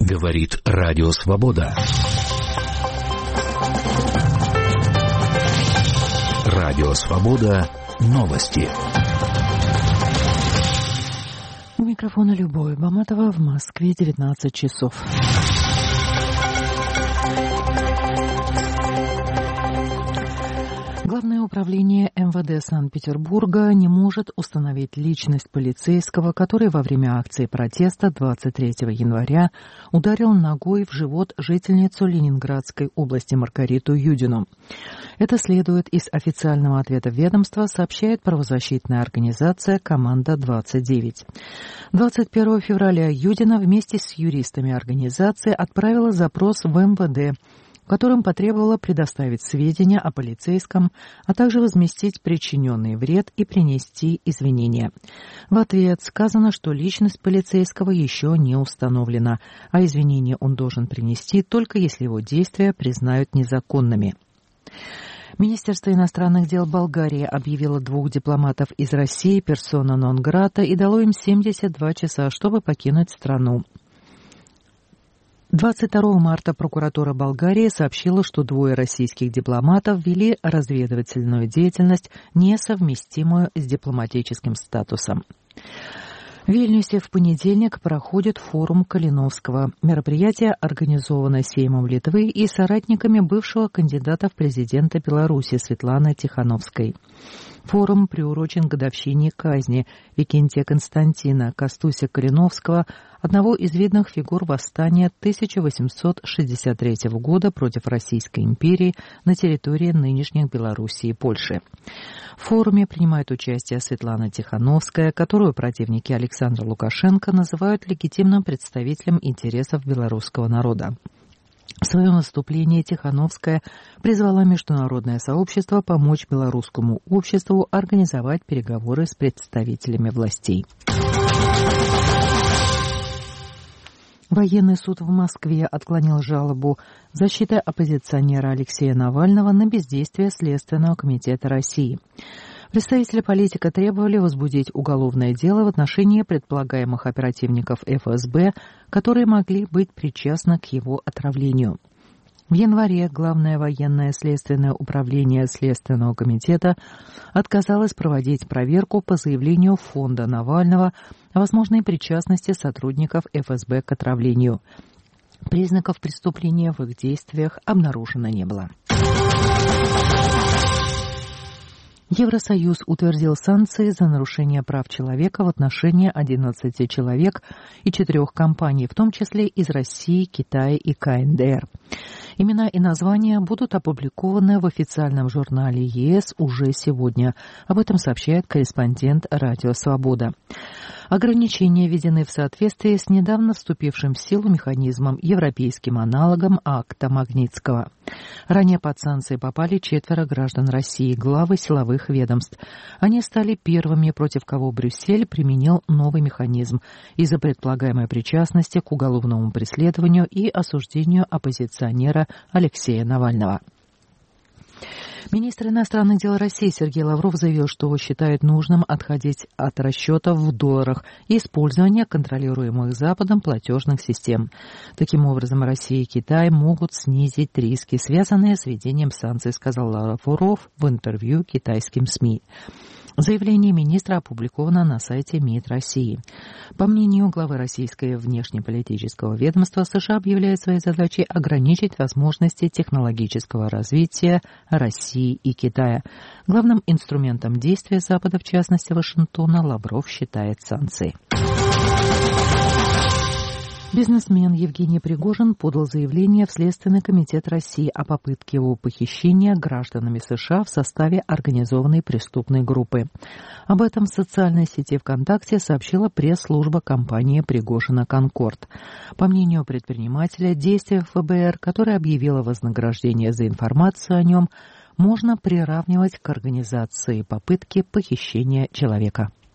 Говорит Радио Свобода. Радио Свобода. Новости. У микрофона Любовь Баматова, в Москве 19 часов. Главное управление МВД Санкт-Петербурга не может установить личность полицейского, который во время акции протеста 23 января ударил ногой в живот жительницу Ленинградской области Маргариту Юдину. Это следует из официального ответа ведомства, сообщает правозащитная организация «Команда-29». 21 февраля Юдина вместе с юристами организации отправила запрос в МВД, в котором потребовала предоставить сведения о полицейском, а также возместить причиненный вред и принести извинения. В ответ сказано, что личность полицейского еще не установлена, а извинения он должен принести только если его действия признают незаконными. Министерство иностранных дел Болгарии объявило 2 дипломатов из России персона нон-грата и дало им 72 часа, чтобы покинуть страну. 22 марта прокуратура Болгарии сообщила, что 2 российских дипломатов вели разведывательную деятельность, несовместимую с дипломатическим статусом. В Вильнюсе в понедельник проходит форум Калиновского. Мероприятие организовано Сеймом Литвы и соратниками бывшего кандидата в президенты Беларуси Светланы Тихановской. Форум приурочен к годовщине казни Викентия Константина Костуся Калиновского, одного из видных фигур восстания 1863 года против Российской империи на территории нынешних Белоруссии и Польши. В форуме принимает участие Светлана Тихановская, которую противники Александра Лукашенко называют легитимным представителем интересов белорусского народа. В своем выступлении Тихановская призвала международное сообщество помочь белорусскому обществу организовать переговоры с представителями властей. Военный суд в Москве отклонил жалобу защиты оппозиционера Алексея Навального на бездействие Следственного комитета России. Представители политика требовали возбудить уголовное дело в отношении предполагаемых оперативников ФСБ, которые могли быть причастны к его отравлению. В январе Главное военное следственное управление Следственного комитета отказалось проводить проверку по заявлению фонда Навального о возможной причастности сотрудников ФСБ к отравлению. Признаков преступления в их действиях обнаружено не было. Евросоюз утвердил санкции за нарушение прав человека в отношении 11 человек и 4 компаний, в том числе из России, Китая и КНДР. Имена и названия будут опубликованы в официальном журнале ЕС уже сегодня. Об этом сообщает корреспондент Радио Свобода. Ограничения введены в соответствии с недавно вступившим в силу механизмом, европейским аналогом акта Магнитского. Ранее под санкции попали 4 граждан России, главы силовых ведомств. Они стали первыми, против кого Брюссель применил новый механизм из-за предполагаемой причастности к уголовному преследованию и осуждению оппозиционера Алексея Навального. Министр иностранных дел России Сергей Лавров заявил, что считает нужным отходить от расчетов в долларах и использования контролируемых Западом платежных систем. Таким образом, Россия и Китай могут снизить риски, связанные с введением санкций, сказал Лавров в интервью китайским СМИ. Заявление министра опубликовано на сайте МИД России. По мнению главы российского внешнеполитического ведомства, США объявляет своей задачей ограничить возможности технологического развития России и Китая. Главным инструментом действия Запада, в частности Вашингтона, Лавров считает санкции. Бизнесмен Евгений Пригожин подал заявление в Следственный комитет России о попытке его похищения гражданами США в составе организованной преступной группы. Об этом в социальной сети ВКонтакте сообщила пресс-служба компании Пригожина «Конкорд». По мнению предпринимателя, действия ФБР, которое объявило вознаграждение за информацию о нем, можно приравнивать к организации попытки похищения человека.